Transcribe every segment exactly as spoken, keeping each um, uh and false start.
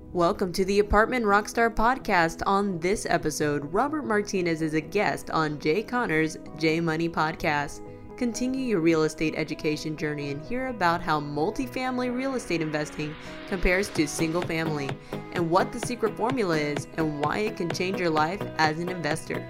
Welcome to the Apartment Rockstar Podcast. On this episode, Robert Martinez is a guest on Jay Conner's J Money Podcast. Continue your real estate education journey and hear about how multifamily real estate investing compares to single family and what the secret formula is and why it can change your life as an investor.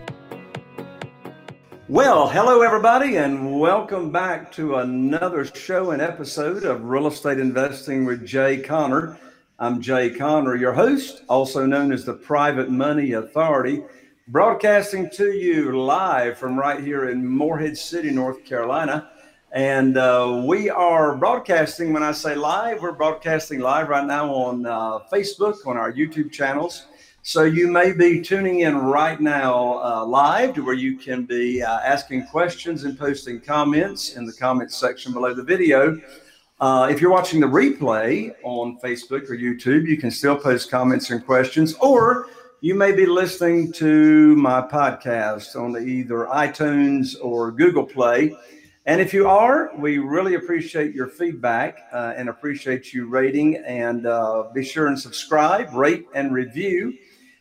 Well, hello everybody, and welcome back to another show and episode of Real Estate Investing with Jay Conner. I'm Jay Conner, your host, also known as the Private Money Authority, broadcasting to you live from right here in Morehead City, North Carolina. And uh, we are broadcasting, when I say live, we're broadcasting live right now on uh, Facebook, on our YouTube channels. So you may be tuning in right now uh, live to where you can be uh, asking questions and posting comments in the comments section below the video. Uh, if you're watching the replay on Facebook or YouTube, you can still post comments and questions, or you may be listening to my podcast on either iTunes or Google Play. And if you are, we really appreciate your feedback uh, and appreciate you rating, and uh, be sure and subscribe, rate, and review.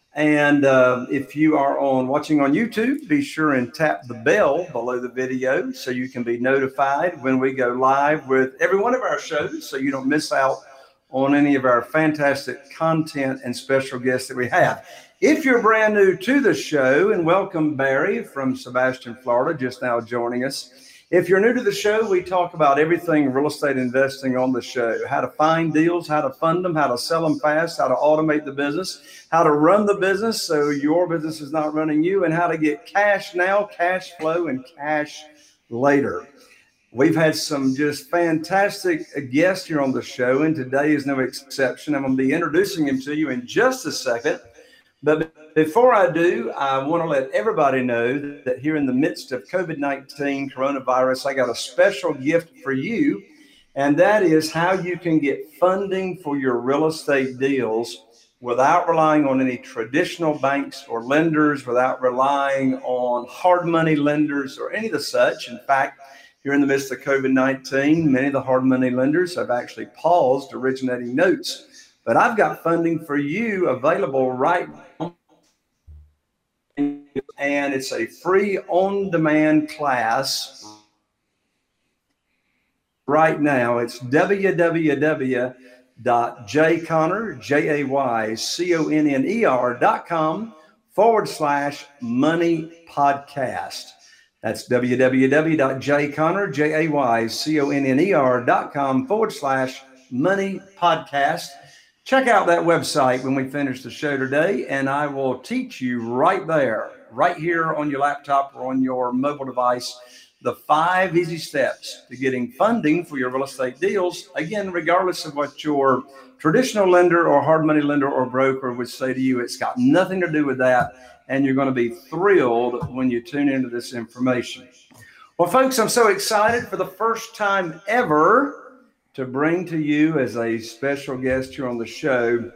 And uh, if you are on watching on YouTube, be sure and tap the bell below the video so you can be notified when we go live with every one of our shows, so you don't miss out on any of our fantastic content and special guests that we have. If you're brand new to the show, and welcome Barry from Sebastian, Florida, just now joining us. If you're new to the show, we talk about everything real estate investing on the show: how to find deals, how to fund them, how to sell them fast, how to automate the business, how to run the business so your business is not running you, and how to get cash now, cash flow, and cash later. We've had some just fantastic guests here on the show, and today is no exception. I'm going to be introducing him to you in just a second. But before I do, I want to let everybody know that here in the midst of COVID nineteen coronavirus, I got a special gift for you, and that is how you can get funding for your real estate deals without relying on any traditional banks or lenders, without relying on hard money lenders or any of the such. In fact, here in the midst of COVID nineteen, many of the hard money lenders have actually paused originating notes. But I've got funding for you available right now, and it's a free on-demand class right now. It's w w w dot jay conner, J A Y C O N N E R dot com forward slash money podcast. That's w w w dot jay conner, J A Y C O N N E R dot com forward slash money podcast. Check out that website when we finish the show today, and I will teach you right there, right here on your laptop or on your mobile device, the five easy steps to getting funding for your real estate deals. Again, regardless of what your traditional lender or hard money lender or broker would say to you, it's got nothing to do with that, and you're going to be thrilled when you tune into this information. Well, folks, I'm so excited for the first time ever to bring to you as a special guest here on the show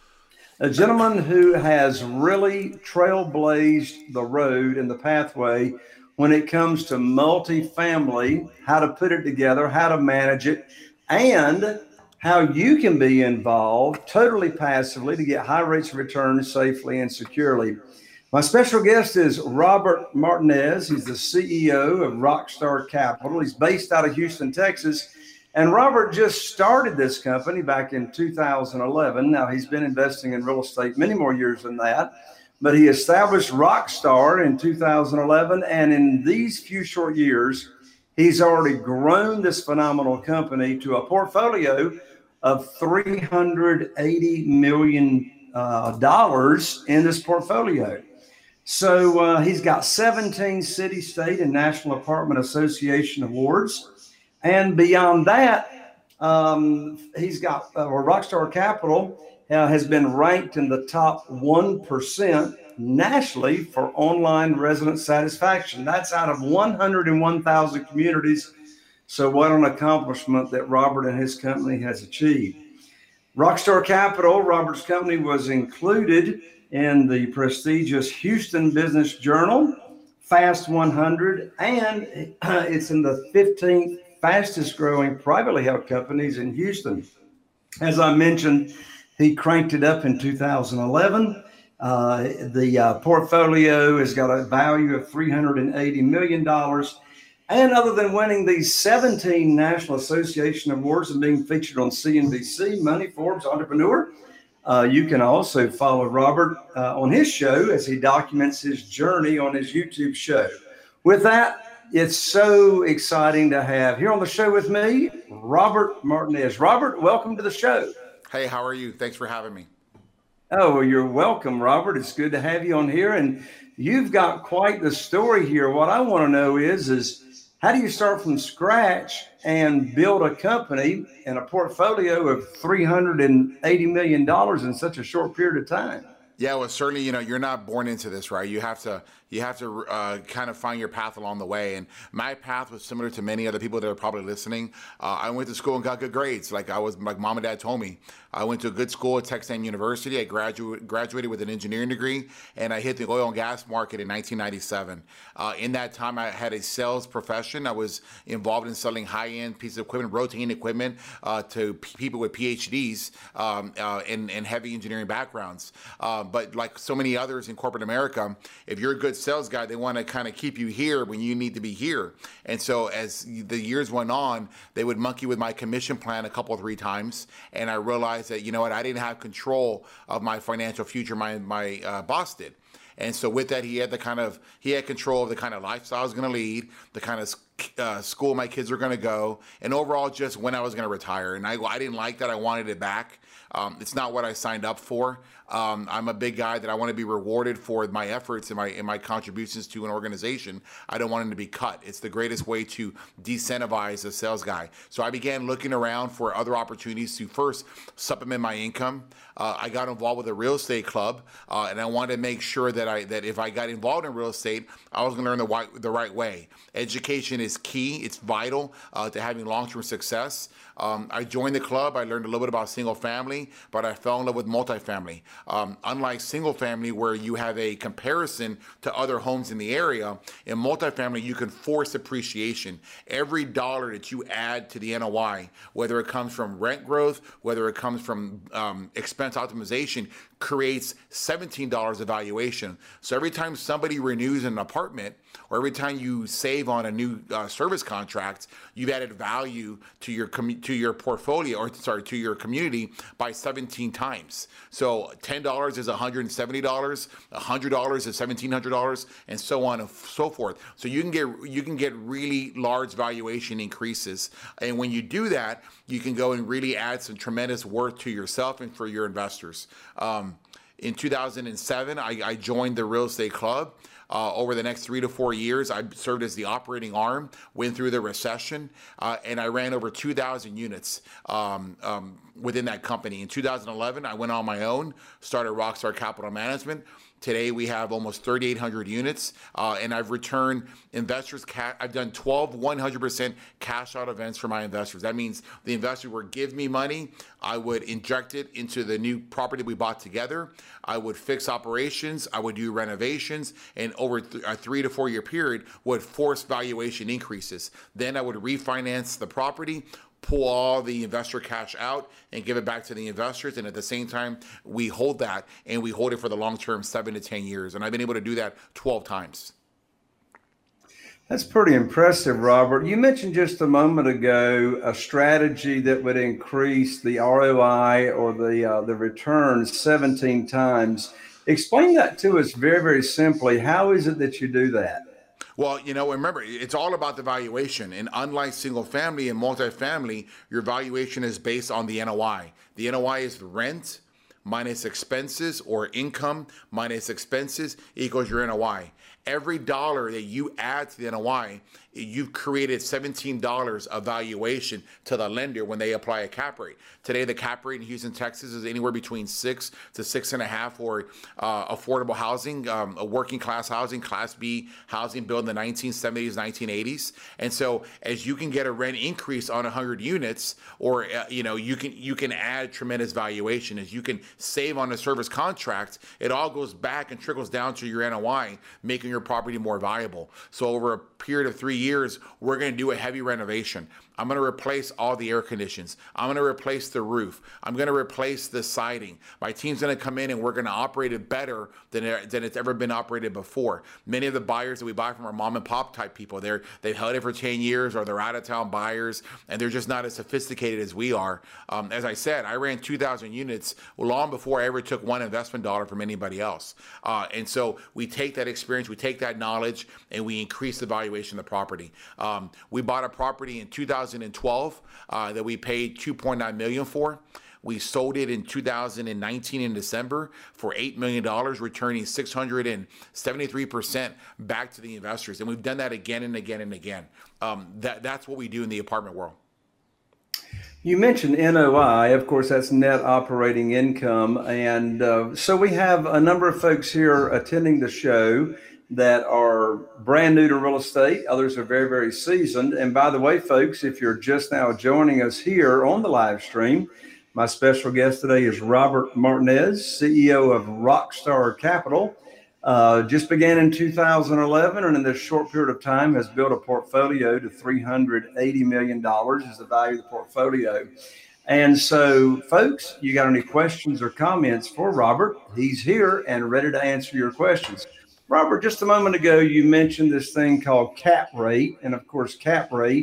a gentleman who has really trailblazed the road and the pathway when it comes to multifamily, how to put it together, how to manage it, and how you can be involved totally passively to get high rates of return safely and securely. My special guest is Robert Martinez. He's the C E O of Rockstar Capital. He's based out of Houston, Texas. And Robert just started this company back in two thousand eleven. Now, he's been investing in real estate many more years than that, but he established Rockstar in two thousand eleven. And in these few short years, he's already grown this phenomenal company to a portfolio of three hundred eighty million dollars uh, in this portfolio. So uh, he's got seventeen city, state, and National Apartment Association awards. And beyond that, um, he's got uh, Rockstar Capital uh, has been ranked in the top one percent nationally for online resident satisfaction. That's out of one hundred one thousand communities. So what an accomplishment that Robert and his company has achieved. Rockstar Capital, Robert's company, was included in the prestigious Houston Business Journal, Fast one hundred, and uh, it's in the fifteenth fastest growing privately held companies in Houston. As I mentioned, He cranked it up in two thousand eleven. Uh, the uh, portfolio has got a value of three hundred eighty million dollars. And other than winning these seventeen National Association Awards and being featured on C N B C, Money, Forbes, Entrepreneur, uh, you can also follow Robert uh, on his show as he documents his journey on his YouTube show. With that, it's so exciting to have here on the show with me, Robert Martinez. Robert, welcome to the show. Hey, how are you? Thanks for having me. Oh, well, you're welcome, Robert. It's good to have you on here. And you've got quite the story here. What I want to know is, is how do you start from scratch and build a company and a portfolio of three hundred eighty million dollars in such a short period of time? Yeah, well, certainly, you know, you're not born into this, right? You have to, you have to uh, kind of find your path along the way. And my path was similar to many other people that are probably listening. Uh, I went to school and got good grades. Like I was, like mom and dad told me. I went to a good school at Texas A and M University. I graduated graduated with an engineering degree, and I hit the oil and gas market in nineteen ninety-seven. Uh, in that time, I had a sales profession. I was involved in selling high-end pieces of equipment, rotating equipment uh, to p- people with P H Ds um, uh, and, and heavy engineering backgrounds. Uh, but like so many others in corporate America, if you're a good sales guy, they want to kind of keep you here when you need to be here. And so as the years went on, they would monkey with my commission plan a couple, three times. And I realized that, you know what, I didn't have control of my financial future. My, my uh, boss did. And so with that, he had the kind of, he had control of the kind of lifestyle I was going to lead, the kind of uh, school my kids were going to go, and overall just when I was going to retire. And I, I didn't like that. I wanted it back. Um, it's not what I signed up for. Um, I'm a big guy that I want to be rewarded for my efforts and my and my contributions to an organization. I don't want them to be cut. It's the greatest way to decentivize a sales guy. So I began looking around for other opportunities to first supplement my income. Uh, I got involved with a real estate club, uh, and I wanted to make sure that I that if I got involved in real estate, I was going to learn the right, the right way. Education is key. It's vital uh, to having long-term success. Um, I joined the club. I learned a little bit about single family, but I fell in love with multifamily. Um, unlike single family, where you have a comparison to other homes in the area, in multifamily, you can force appreciation. Every dollar that you add to the N O I, whether it comes from rent growth, whether it comes from um, expense optimization, creates seventeen dollars of valuation. So every time somebody renews an apartment, or every time you save on a new uh, service contract, you've added value to your com- to your portfolio, or sorry, to your community by seventeen times. So ten dollars is one hundred seventy dollars, one hundred dollars is seventeen hundred dollars, and so on and so forth. So you can get you can get really large valuation increases, and when you do that, you can go and really add some tremendous worth to yourself and for your investors. Um, in two thousand seven, I, I joined the Real Estate Club. Uh, over the next three to four years, I served as the operating arm, went through the recession, uh, and I ran over two thousand units um, um, within that company. In two thousand eleven, I went on my own, started Rockstar Capital Management. Today, we have almost thirty-eight hundred units, uh, and I've returned investors. Ca- I've done twelve one hundred percent cash out events for my investors. That means the investor would give me money. I would inject it into the new property we bought together. I would fix operations. I would do renovations, and over th- a three to four year period, would force valuation increases. Then I would refinance the property, pull all the investor cash out and give it back to the investors. And at the same time, we hold that and we hold it for the long term, seven to ten years. And I've been able to do that twelve times. That's pretty impressive, Robert. You mentioned just a moment ago a strategy that would increase the R O I or the uh, the return seventeen times. Explain that to us very, very simply. How is it that you do that? Well, you know, remember, it's all about the valuation. And unlike single family and multifamily, your valuation is based on the N O I. The N O I is the rent minus expenses, or income minus expenses equals your N O I. Every dollar that you add to the N O I, you've created seventeen dollars of valuation to the lender when they apply a cap rate. Today, the cap rate in Houston, Texas is anywhere between six to six and a half for uh, affordable housing, um, a working class housing, class B housing built in the nineteen seventies, nineteen eighties. And so as you can get a rent increase on one hundred units, or, uh, you know, you can, you can add tremendous valuation. As you can save on a service contract, it all goes back and trickles down to your N O I, making making your property more valuable. So over a period of three years, we're going to do a heavy renovation. I'm going to replace all the air conditions. I'm going to replace the roof. I'm going to replace the siding. My team's going to come in and we're going to operate it better than, it, than it's ever been operated before. Many of the buyers that we buy from are mom and pop type people. They're, they've held it for ten years, or they're out of town buyers, and they're just not as sophisticated as we are. Um, as I said, I ran two thousand units long before I ever took one investment dollar from anybody else. Uh, and so we take that experience, we take that knowledge, and we increase the valuation of the property. Um, we bought a property in two thousand twelve uh, that we paid two point nine million dollars for. We sold it in two thousand nineteen in December for eight million dollars, returning six hundred seventy-three percent back to the investors. And we've done that again and again and again. Um, that, that's what we do in the apartment world. You mentioned N O I, of course, that's net operating income. And uh, so we have a number of folks here attending the show that are brand new to real estate. Others are very, very seasoned. And by the way, folks, if you're just now joining us here on the live stream, my special guest today is Robert Martinez, C E O of Rockstar Capital. Uh, just began in two thousand eleven, and in this short period of time has built a portfolio to three hundred eighty million dollars is the value of the portfolio. And so, folks, you got any questions or comments for Robert? He's here and ready to answer your questions. Robert, just a moment ago, you mentioned this thing called cap rate. And of course, cap rate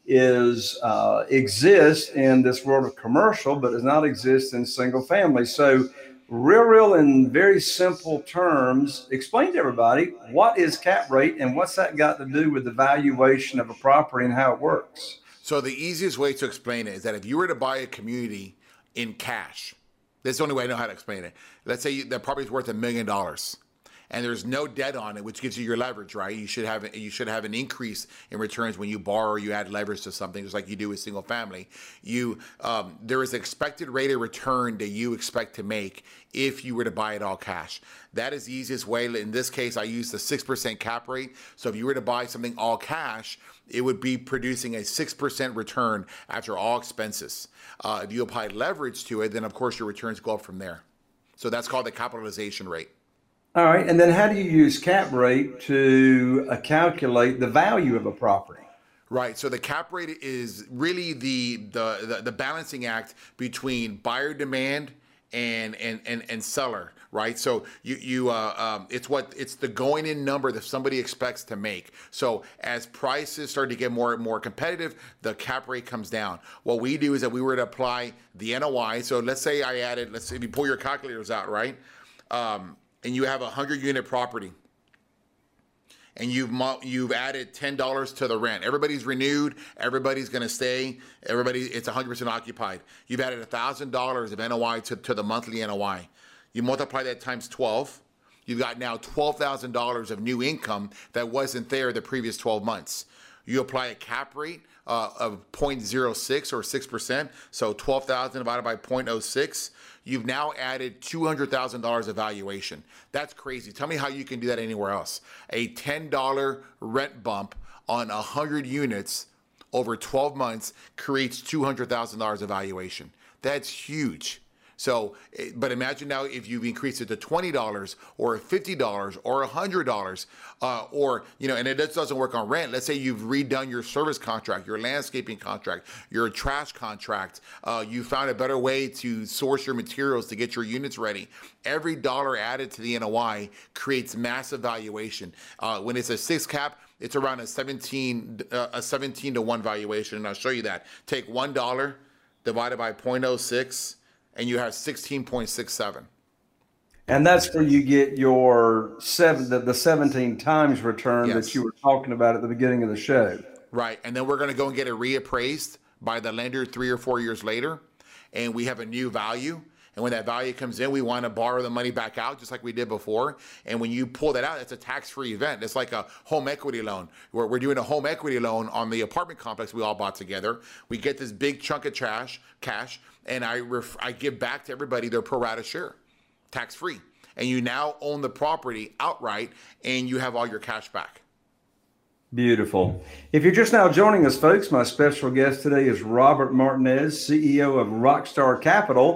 is uh, exists in this world of commercial, but does not exist in single family. So real, real in very simple terms, explain to everybody, what is cap rate and what's that got to do with the valuation of a property and how it works? So the easiest way to explain it is that if you were to buy a community in cash, that's the only way I know how to explain it. Let's say you, that property is worth a million dollars. And there's no debt on it, which gives you your leverage, right? You should have you should have an increase in returns when you borrow. You add leverage to something, just like you do with single family. You um, there is an expected rate of return that you expect to make if you were to buy it all cash. That is the easiest way. In this case, I use the six percent cap rate. So if you were to buy something all cash, it would be producing a six percent return after all expenses. Uh, if you apply leverage to it, then of course your returns go up from there. So that's called the capitalization rate. All right. And then how do you use cap rate to uh, calculate the value of a property? Right. So the cap rate is really the the the, the balancing act between buyer demand and and and, and seller. Right. So you you uh, um, it's what it's the going in number that somebody expects to make. So as prices start to get more and more competitive, the cap rate comes down. What we do is that we were to apply the N O I. So let's say I added, let's say if you pull your calculators out, right? Um, and you have a hundred unit property and you've you've added ten dollars to the rent. Everybody's renewed. Everybody's going to stay. Everybody, it's one hundred percent occupied. You've added one thousand dollars of N O I to, to the monthly N O I. You multiply that times twelve. You've got now twelve thousand dollars of new income that wasn't there the previous twelve months. You apply a cap rate uh, of zero point zero six or six percent. So twelve thousand divided by zero point zero six. You've now added two hundred thousand dollars of valuation. That's crazy. Tell me how you can do that anywhere else. A ten dollar rent bump on one hundred units over twelve months creates two hundred thousand dollars of valuation. That's huge. So, but imagine now if you've increased it to twenty dollars or fifty dollars or one hundred dollars, uh, or, you know, and it doesn't work on rent. Let's say you've redone your service contract, your landscaping contract, your trash contract. Uh, you found a better way to source your materials to get your units ready. Every dollar added to the N O I creates massive valuation. Uh, when it's a six cap, it's around a seventeen, uh, a seventeen to one valuation. And I'll show you that. Take one dollar divided by zero point zero six. And you have sixteen point six seven. And that's where you get your seven, the, the seventeen times return Yes. that you were talking about at the beginning of the show. Right. And then we're going to go and get it reappraised by the lender three or four years later. And we have a new value. And when that value comes in, we want to borrow the money back out just like we did before. And when you pull that out, it's a tax-free event. It's like a home equity loan. Where we're doing a home equity loan on the apartment complex we all bought together. We get this big chunk of trash, cash, and I ref- I give back to everybody their pro rata share, tax-free. And you now own the property outright, and you have all your cash back. Beautiful. If you're just now joining us, folks, my special guest today is Robert Martinez, C E O of Rockstar Capital.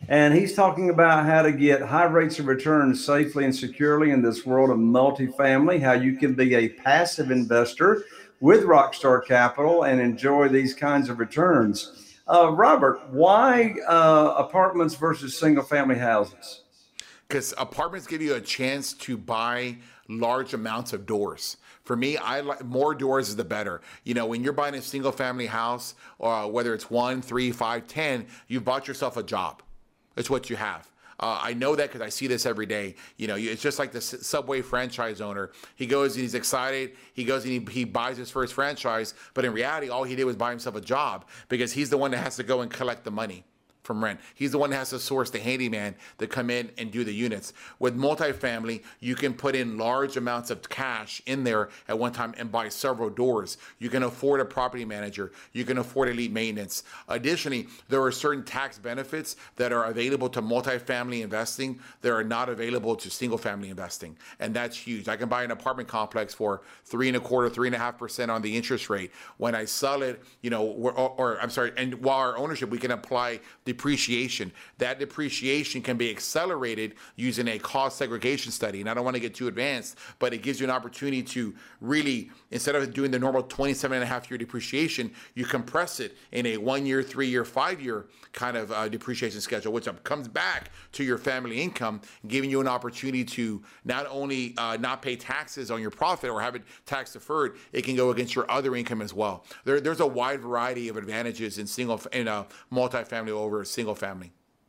And he's talking about how to get high rates of return safely and securely in this world of multifamily, how you can be a passive investor with Rockstar Capital and enjoy these kinds of returns. Uh, Robert, why uh, apartments versus single family houses? Because apartments give you a chance to buy large amounts of doors. For me, I like more doors is the better. You know, when you're buying a single family house, or whether it's one, three, five, ten, you've bought yourself a job. It's what you have. Uh, I know that because I see this every day. You know, it's just like the Subway franchise owner. He goes and he's excited. He goes and he, he buys his first franchise. But in reality, all he did was buy himself a job because he's the one that has to go and collect the money from rent. He's the one that has to source the handyman to come in and do the units. With multifamily, you can put in large amounts of cash in there at one time and buy several doors. You can afford a property manager. You can afford elite maintenance. Additionally, there are certain tax benefits that are available to multifamily investing that are not available to single family investing. And that's huge. I can buy an apartment complex for three and a quarter, three and a half percent on the interest rate. When I sell it, you know, or, or I'm sorry, and while our ownership, we can apply the depreciation. That depreciation can be accelerated using a cost segregation study. And I don't want to get too advanced, but it gives you an opportunity to really, instead of doing the normal twenty-seven and a half year depreciation, you compress it in a one year, three year, five year kind of uh, depreciation schedule, which comes back to your family income, giving you an opportunity to not only uh, not pay taxes on your profit or have it tax deferred, it can go against your other income as well. There, there's a wide variety of advantages in single in a multifamily over single family.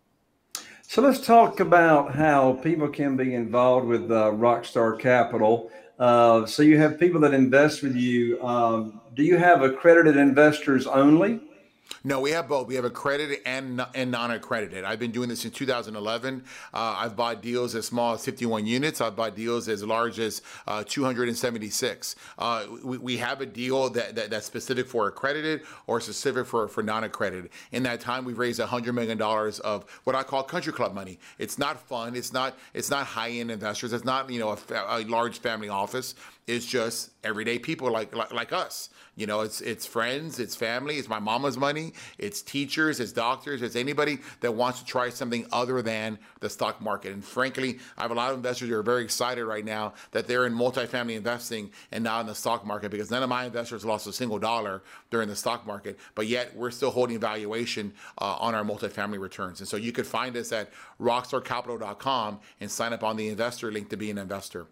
So let's talk about how people can be involved with uh, Rockstar Capital. Uh, so you have people that invest with you. Um, do you have accredited investors only? No, we have both. We have accredited and and non-accredited. I've been doing this since two thousand eleven. Uh, I've bought deals as small as fifty-one units. I've bought deals as large as uh, two hundred seventy-six. Uh, we, we have a deal that, that that's specific for accredited or specific for, for non-accredited. In that time, we've raised one hundred million dollars of what I call country club money. It's not fun. It's not it's not high-end investors. It's not, you know, a, a large family office. It's just everyday people like, like like us. You know, it's it's friends, it's family, it's my mama's money, it's teachers, it's doctors, it's anybody that wants to try something other than the stock market. And frankly, I have a lot of investors who are very excited right now that they're in multifamily investing and not in the stock market, because none of my investors lost a single dollar during the stock market, but yet we're still holding valuation uh, on our multifamily returns. And so you could find us at rockstar capital dot com and sign up on the investor link to be an investor.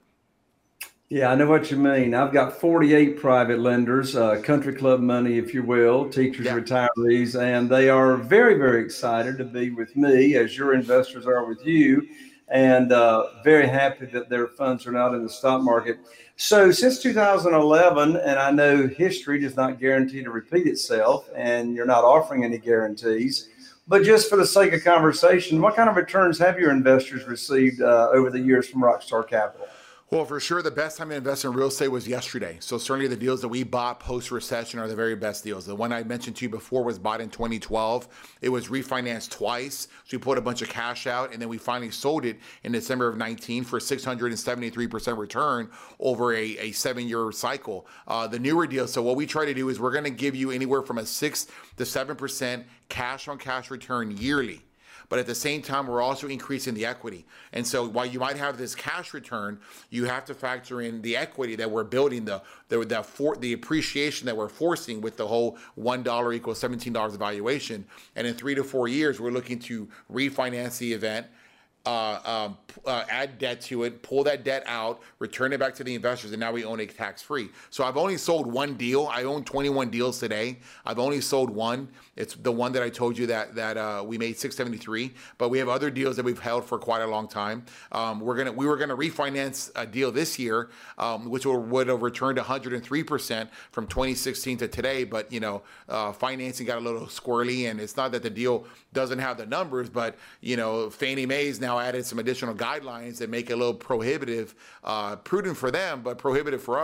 Yeah, I know what you mean. I've got forty-eight private lenders, uh, country club money, if you will, teachers, yeah. retirees, and they are very, very excited to be with me, as your investors are with you, and uh, very happy that their funds are not in the stock market. So since two thousand eleven, and I know history does not guarantee to repeat itself, and you're not offering any guarantees, but just for the sake of conversation, what kind of returns have your investors received uh, over the years from Rockstar Capital? Well, for sure, the best time to invest in real estate was yesterday. So certainly the deals that we bought post-recession are the very best deals. The one I mentioned to you before was bought in twenty twelve. It was refinanced twice. So we put a bunch of cash out, and then we finally sold it in December of nineteen for six hundred seventy-three percent return over a, a seven-year cycle. Uh, the newer deals, so what we try to do is we're going to give you anywhere from a six to seven percent cash-on-cash return yearly. But at the same time, we're also increasing the equity. And so while you might have this cash return, you have to factor in the equity that we're building, the the the, for, the appreciation that we're forcing with the whole one dollar equals seventeen dollars valuation. And in three to four years, we're looking to refinance the event, Uh, um, uh, add debt to it, pull that debt out, return it back to the investors, and now we own it tax-free. So I've only sold one deal. I own twenty-one deals today. I've only sold one. It's the one that I told you that that uh, we made six seventy-three. But we have other deals that we've held for quite a long time. Um, we're gonna we were gonna refinance a deal this year, um, which will, would have returned one hundred three percent from twenty sixteen to today. But you know, uh, financing got a little squirrely, and it's not that the deal doesn't have the numbers, but you know, Fannie Mae's now added some additional guidelines that make it a little prohibitive, uh, prudent for them, but prohibitive for us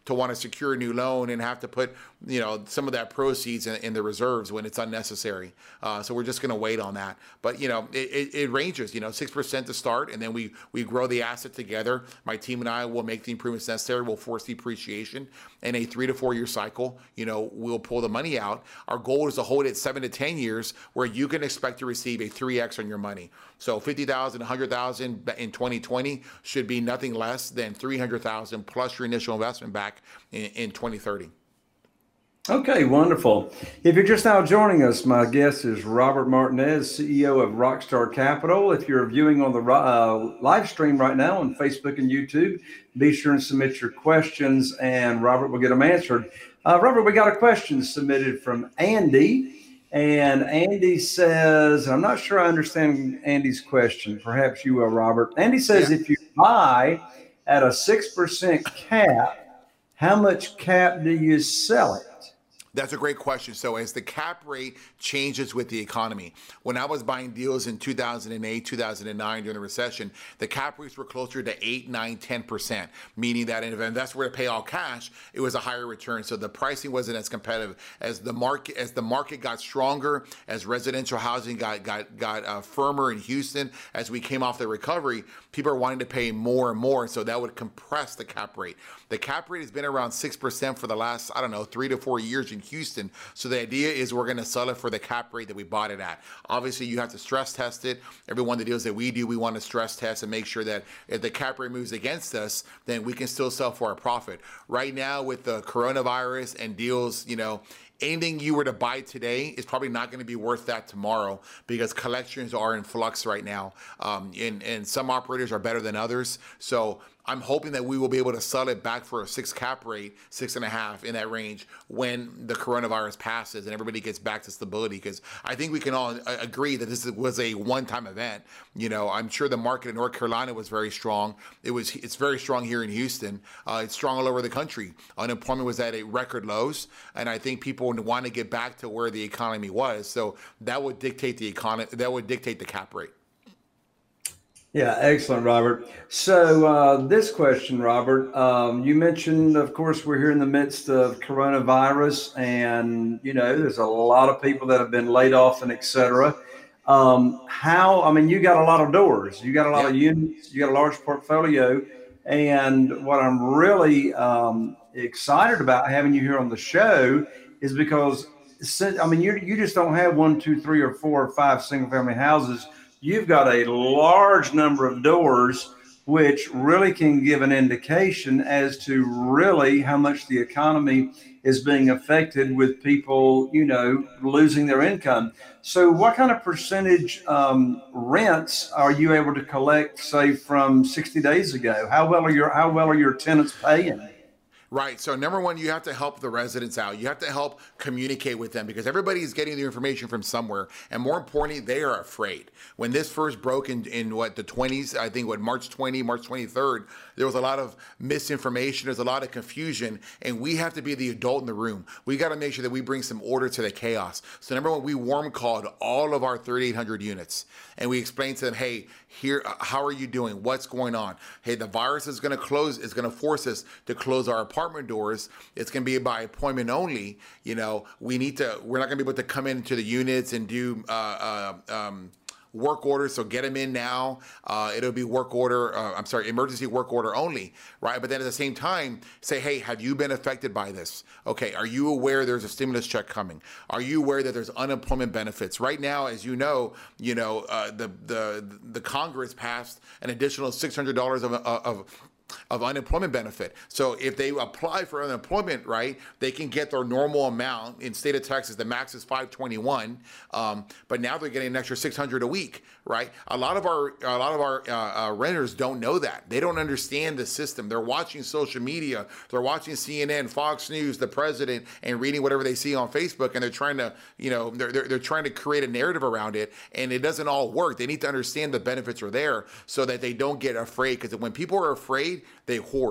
to want to secure a new loan and have to put, you know, some of that proceeds in, in the reserves when it's unnecessary. Uh, so we're just going to wait on that. But, you know, it, it, it ranges, you know, six percent to start, and then we, we grow the asset together. My team and I will make the improvements necessary. We'll force depreciation. In a three to four year cycle, you know, we'll pull the money out. Our goal is to hold it seven to ten years where you can expect to receive a three X on your money. So fifty thousand, one hundred thousand in twenty twenty should be nothing less than three hundred thousand plus your initial investment back in, in twenty thirty. Okay, wonderful. If you're just now joining us, my guest is Robert Martinez, C E O of Rockstar Capital. If you're viewing on the uh, live stream right now on Facebook and YouTube, be sure and submit your questions, and Robert will get them answered. Uh, Robert, we got a question submitted from Andy, and Andy says, and I'm not sure I understand Andy's question. Perhaps you will, Robert. Andy says, yeah. If you buy at a six percent cap, how much cap do you sell it? That's a great question. So as the cap rate changes with the economy, when I was buying deals in two thousand eight, two thousand nine during the recession, the cap rates were closer to eight, nine, ten percent, meaning that if an investor were to pay all cash, it was a higher return. So the pricing wasn't as competitive. As the market as the market got stronger, as residential housing got got got uh, firmer in Houston, as we came off the recovery, people are wanting to pay more and more. So that would compress the cap rate. The cap rate has been around six percent for the last, I don't know, three to four years in Houston. So the idea is we're going to sell it for the cap rate that we bought it at. Obviously, you have to stress test it. Every one of the deals that we do, we want to stress test and make sure that if the cap rate moves against us, then we can still sell for a profit. Right now, with the coronavirus and deals, you know, anything you were to buy today is probably not going to be worth that tomorrow because collections are in flux right now. Um, and, and some operators are better than others. So I'm hoping that we will be able to sell it back for a six cap rate, six and a half in that range when the coronavirus passes and everybody gets back to stability. Because I think we can all agree that this was a one-time event. You know, I'm sure the market in North Carolina was very strong. It was, it's very strong here in Houston. Uh, it's strong all over the country. Unemployment was at a record lows, and I think people want to get back to where the economy was. So that would dictate the economy. That would dictate the cap rate. Yeah, excellent, Robert. So uh, this question, Robert, um, you mentioned, of course, we're here in the midst of coronavirus, and, you know, there's a lot of people that have been laid off and et cetera. Um, how, I mean, you got a lot of doors, you got a lot yeah. of units, you got a large portfolio. And what I'm really um, excited about having you here on the show is because, I mean, you you just don't have one, two, three, or four or five single family houses. You've got a large number of doors, which really can give an indication as to really how much the economy is being affected with people, you know, losing their income. So what kind of percentage um, rents are you able to collect, say, from sixty days ago? How well are your, how well are your tenants paying? Right. So number one, you have to help the residents out. You have to help communicate with them because everybody's getting the information from somewhere. And more importantly, they are afraid. When this first broke in, in what, the twenties, I think what, March twentieth, March twenty-third, there was a lot of misinformation. There's a lot of confusion. And we have to be the adult in the room. We got to make sure that we bring some order to the chaos. So number one, we warm called all of our thirty-eight hundred units. And we explained to them, hey, here, how are you doing? What's going on? Hey, the virus is going to close, is going to force us to close our apartment doors. It's going to be by appointment only. You know, we need to, we're not going to be able to come into the units and do, uh, uh, um, work orders, so get them in now. Uh, it'll be work order, uh, I'm sorry, emergency work order only, right? But then at the same time, say, hey, have you been affected by this? Okay, are you aware there's a stimulus check coming? Are you aware that there's unemployment benefits? Right now, as you know, you know, uh, the, the, the Congress passed an additional six hundred dollars of, of of unemployment benefit. So if they apply for unemployment, right, they can get their normal amount. In state of Texas, the max is five twenty-one, um, but now they're getting an extra six hundred a week, right? A lot of our a lot of our uh, uh, renters don't know that. They don't understand the system. They're watching social media. They're watching C N N, Fox News, the president, and reading whatever they see on Facebook, and they're trying to, you know, they're, they're, they're trying to create a narrative around it, and it doesn't all work. They need to understand the benefits are there so that they don't get afraid, because when people are afraid, they hoard.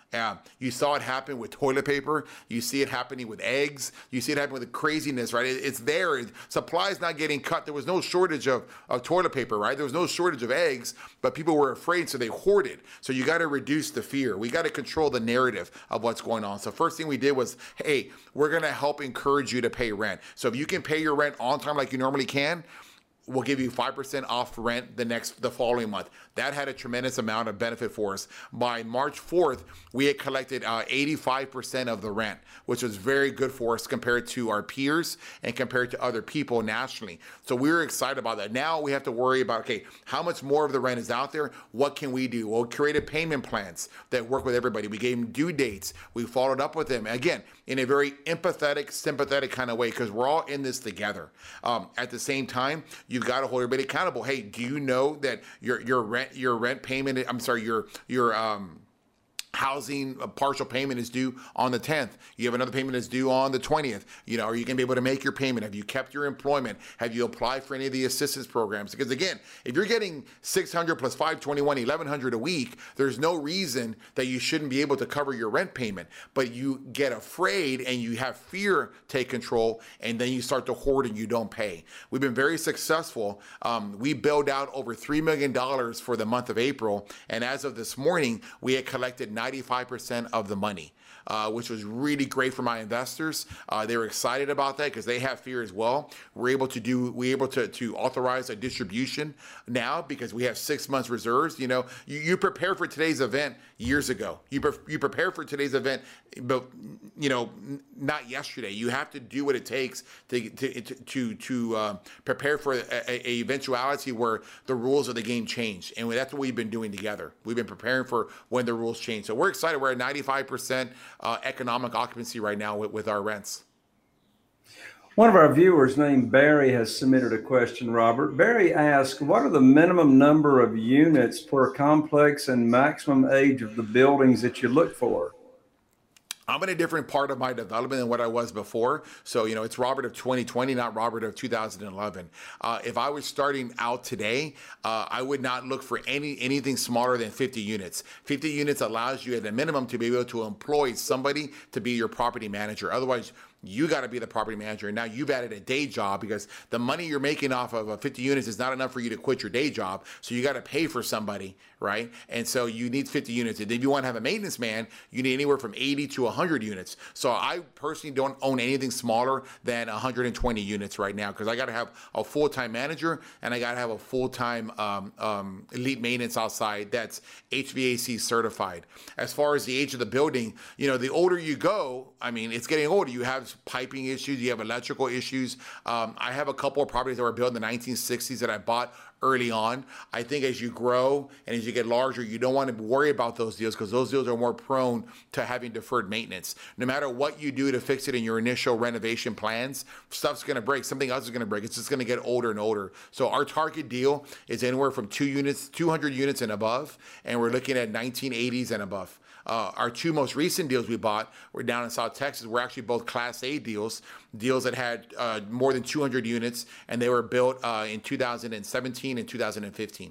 Uh, you saw it happen with toilet paper. You see it happening with eggs. You see it happening with the craziness, right? It, it's there. Supply is not getting cut. There was no shortage of, of toilet paper, right? There was no shortage of eggs, but people were afraid, so they hoarded. So you got to reduce the fear. We got to control the narrative of what's going on. So first thing we did was, hey, we're going to help encourage you to pay rent. So if you can pay your rent on time like you normally can, we'll give you five percent off rent the next, the following month. That had a tremendous amount of benefit for us. By March fourth, we had collected uh, eighty-five percent of the rent, which was very good for us compared to our peers and compared to other people nationally. So we were excited about that. Now we have to worry about, okay, how much more of the rent is out there? What can we do? Well, we created payment plans that work with everybody. We gave them due dates. We followed up with them. Again, in a very empathetic, sympathetic kind of way, because we're all in this together. Um, at the same time, you've got to hold everybody accountable. Hey, do you know that your your rent your rent payment? I'm sorry, your your um. housing a partial payment is due on the tenth. You have another payment that's due on the twentieth. You know, are you going to be able to make your payment? Have you kept your employment? Have you applied for any of the assistance programs? Because again, if you're getting six hundred plus five twenty-one, eleven hundred a week, there's no reason that you shouldn't be able to cover your rent payment. But you get afraid and you have fear take control, and then you start to hoard and you don't pay. We've been very successful. Um, we billed out over three million dollars for the month of April. And as of this morning, we had collected ninety-five percent of the money, uh, which was really great for my investors. Uh, they were excited about that because they have fear as well. We're able to do, we're able to, to authorize a distribution now because we have six months reserves. You know, you, you prepare for today's event years ago. You, pre- you prepare for today's event, but you know, n- not yesterday. You have to do what it takes to to to, to uh, prepare for a, a, a eventuality where the rules of the game change, and that's what we've been doing together. We've been preparing for when the rules change. So we're excited. We're at ninety-five percent uh, economic occupancy right now with, with our rents. One of our viewers named Barry has submitted a question, Robert. Barry asked, what are the minimum number of units per complex and maximum age of the buildings that you look for? I'm in a different part of my development than what I was before. So, you know, it's Robert of twenty twenty, not Robert of two thousand eleven. Uh, if I was starting out today, uh, I would not look for any anything smaller than fifty units. fifty units allows you at a minimum to be able to employ somebody to be your property manager. Otherwise, you got to be the property manager. And now you've added a day job because the money you're making off of uh, fifty units is not enough for you to quit your day job. So you got to pay for somebody, right? And so you need fifty units. And if you want to have a maintenance man, you need anywhere from eighty to one hundred units. So I personally don't own anything smaller than one hundred twenty units right now because I got to have a full-time manager and I got to have a full-time um, um, elite maintenance outside that's H V A C certified. As far as the age of the building, you know, the older you go, I mean, it's getting older. You have piping issues, you have electrical issues. Um, I have a couple of properties that were built in the nineteen sixties that I bought early on. I think as you grow and as you get larger, you don't want to worry about those deals because those deals are more prone to having deferred maintenance. No matter what you do to fix it in your initial renovation plans, stuff's going to break. Something else is going to break. It's just going to get older and older. So our target deal is anywhere from two units, two hundred units and above, and we're looking at nineteen eighties and above. Uh, our two most recent deals we bought were down in South Texas. We're actually both Class A deals, deals that had uh, more than two hundred units, and they were built uh, in two thousand seventeen and two thousand fifteen.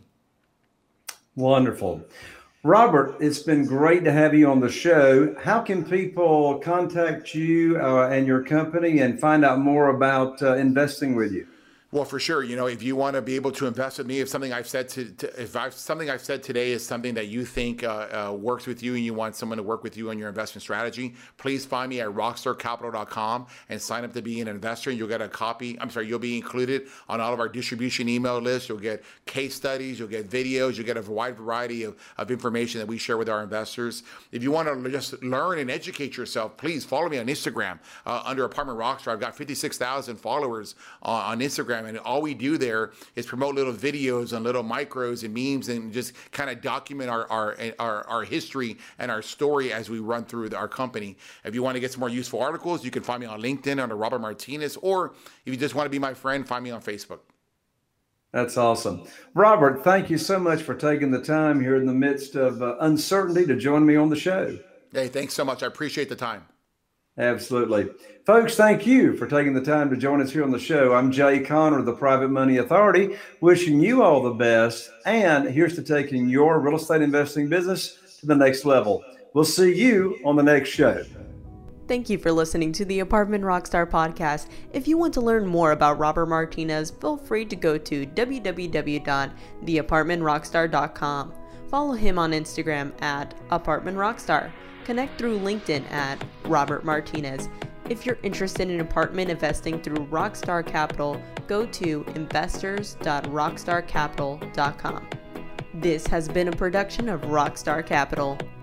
Wonderful. Robert, it's been great to have you on the show. How can people contact you uh, and your company and find out more about uh, investing with you? Well, for sure. You know, if you want to be able to invest with me, if something I've said to, to if I've something I've said today is something that you think uh, uh, works with you and you want someone to work with you on your investment strategy, please find me at rockstar capital dot com and sign up to be an investor. And you'll get a copy. I'm sorry, you'll be included on all of our distribution email lists. You'll get case studies. You'll get videos. You'll get a wide variety of, of information that we share with our investors. If you want to just learn and educate yourself, please follow me on Instagram uh, under Apartment Rockstar. I've got fifty-six thousand followers uh, on Instagram. And all we do there is promote little videos and little micros and memes and just kind of document our, our, our, our history and our story as we run through our company. If you want to get some more useful articles, you can find me on LinkedIn under Robert Martinez, or if you just want to be my friend, find me on Facebook. That's awesome. Robert, thank you so much for taking the time here in the midst of uh, uncertainty to join me on the show. Hey, thanks so much. I appreciate the time. Absolutely. Folks, thank you for taking the time to join us here on the show. I'm Jay Conner, the Private Money Authority, wishing you all the best. And here's to taking your real estate investing business to the next level. We'll see you on the next show. Thank you for listening to the Apartment Rockstar podcast. If you want to learn more about Robert Martinez, feel free to go to w w w dot the apartment rockstar dot com. Follow him on Instagram at Apartment Rockstar. Connect through LinkedIn at Robert Martinez. If you're interested in apartment investing through Rockstar Capital, go to investors dot rockstar capital dot com. This has been a production of Rockstar Capital.